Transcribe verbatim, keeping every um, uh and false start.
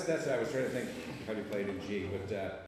that's, I was trying to think how do you play it in G, but, uh,